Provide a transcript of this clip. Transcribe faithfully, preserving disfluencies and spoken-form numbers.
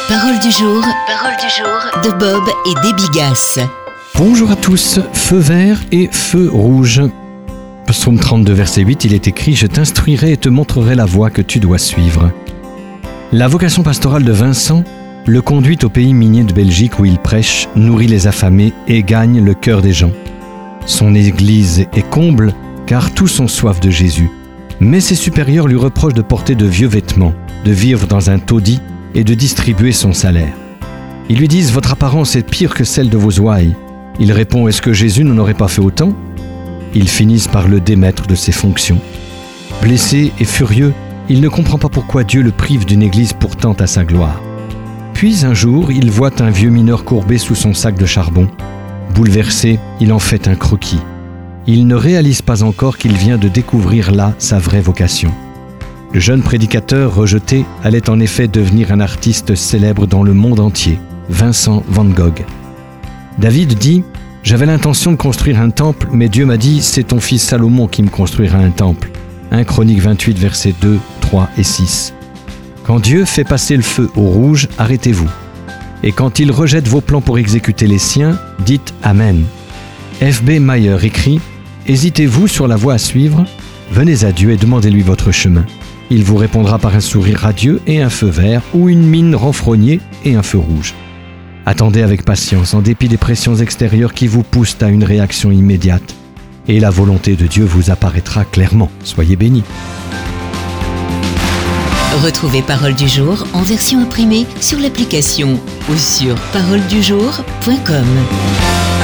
Parole du jour, parole du jour de Bob et Debbie Gass. Bonjour à tous, feu vert et feu rouge. Psaume trente-deux, verset huit, il est écrit « Je t'instruirai et te montrerai la voie que tu dois suivre ». La vocation pastorale de Vincent le conduit au pays minier de Belgique où il prêche, nourrit les affamés et gagne le cœur des gens. Son église est comble car tous ont soif de Jésus. Mais ses supérieurs lui reprochent de porter de vieux vêtements, de vivre dans un taudis et de distribuer son salaire. Ils lui disent « Votre apparence est pire que celle de vos ouailles ». Il répond « Est-ce que Jésus n'en aurait pas fait autant ?» Ils finissent par le démettre de ses fonctions. Blessé et furieux, il ne comprend pas pourquoi Dieu le prive d'une église pourtant à sa gloire. Puis un jour, il voit un vieux mineur courbé sous son sac de charbon. Bouleversé, il en fait un croquis. Il ne réalise pas encore qu'il vient de découvrir là sa vraie vocation. Le jeune prédicateur rejeté allait en effet devenir un artiste célèbre dans le monde entier, Vincent van Gogh. David dit « J'avais l'intention de construire un temple, mais Dieu m'a dit « C'est ton fils Salomon qui me construira un temple ». un Chroniques vingt-huit, versets deux, trois et six. Quand Dieu fait passer le feu au rouge, arrêtez-vous. Et quand il rejette vos plans pour exécuter les siens, dites « Amen ». F B Mayer écrit « Hésitez-vous sur la voie à suivre ? Venez à Dieu et demandez-lui votre chemin. Il vous répondra par un sourire radieux et un feu vert, ou une mine renfrognée et un feu rouge. Attendez avec patience, en dépit des pressions extérieures qui vous poussent à une réaction immédiate. Et la volonté de Dieu vous apparaîtra clairement. Soyez bénis. Retrouvez Parole du jour en version imprimée sur l'application ou sur parole du jour point com.